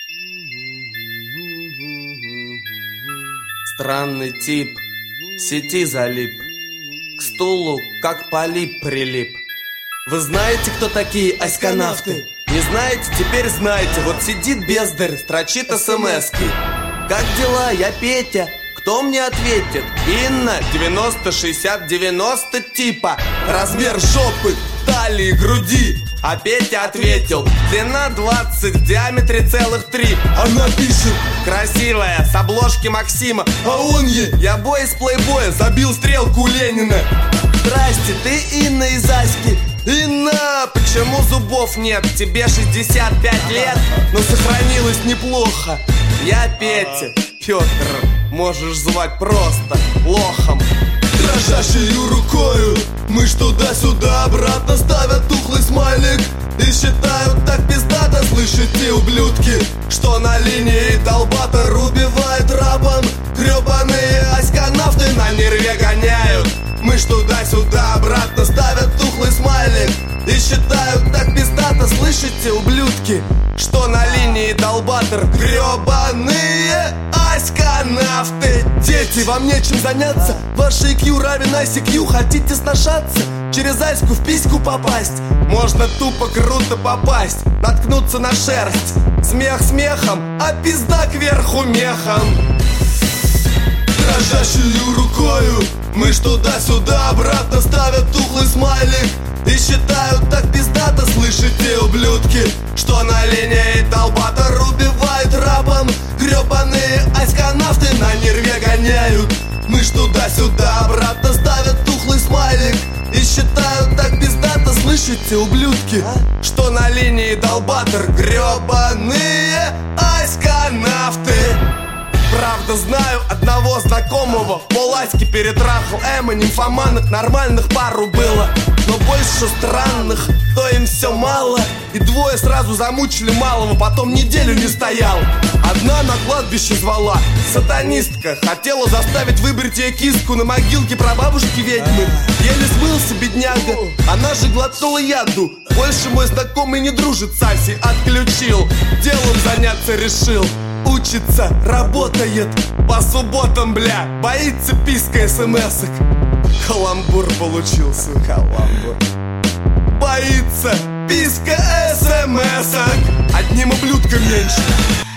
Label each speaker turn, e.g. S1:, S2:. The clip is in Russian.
S1: Странный тип, в сети залип, к стулу как полип прилип. Вы знаете, кто такие аськонавты? Не знаете, теперь знаете. Вот сидит бездарь, строчит смски. Как дела? Я Петя. Кто мне ответит? Инна, 90, 60, 90 типа. Размер жопы, талии, груди. А Петя ответил: длина 20, в диаметре целых 3. Она пишет: красивая, с обложки Максима. А он ей: я бой из плейбоя, забил стрелку у Ленина. Здрасте, ты Инна из Аськи? Инна, почему зубов нет? Тебе 65 лет, но сохранилось неплохо. Я Петя, Петр, можешь звать просто лохом.
S2: Дрожащею рукою мышь туда-сюда обратно ставят тухлый смайлик и считают так пиздато, слышите, ублюдки, что на линии долбатор убивает рабом. Гребаные аськонавты на нерве гоняют. Мышь туда-сюда обратно ставят тухлый смайлик и считают так пиздато, слышите, ублюдки, что на линии долбатор. Гребаные аськонавты. Дети, вам нечем заняться? Ваш IQ равен ICQ. Хотите сношаться? Через аську в письку попасть? Можно тупо круто попасть, наткнуться на шерсть. Смех смехом, а пизда кверху мехом. Дрожащую рукою мышь туда-сюда обратно ставят тухлый смайлик и считают так пиздато, слышите, ублюдки, что на линии долбатор убивает рабом. Гребаные аськонавты на нерве гоняют. Мышь туда-сюда обратно ставят тухлый смайлик и считают так пиздато, слышите, ублюдки, что на линии долбатор. Гребаные аськонавты. Правда, знаю одного знакомого, поласьки перетрахал. Нимфоманок нормальных пару было, но больше странных, то им все мало. И двое сразу замучили малого, потом неделю не стоял. Одна на кладбище звала, сатанистка, хотела заставить выбрить ей киску на могилке прабабушки ведьмы. Еле смылся бедняга, она же глотнула яду. Больше мой знакомый не дружит с Асей, отключил. Делом заняться решил. Учится, работает по субботам, бля, боится писка смс-ок. Каламбур получился. Каламбур. Боится писка смс-ок. Одним ублюдком меньше.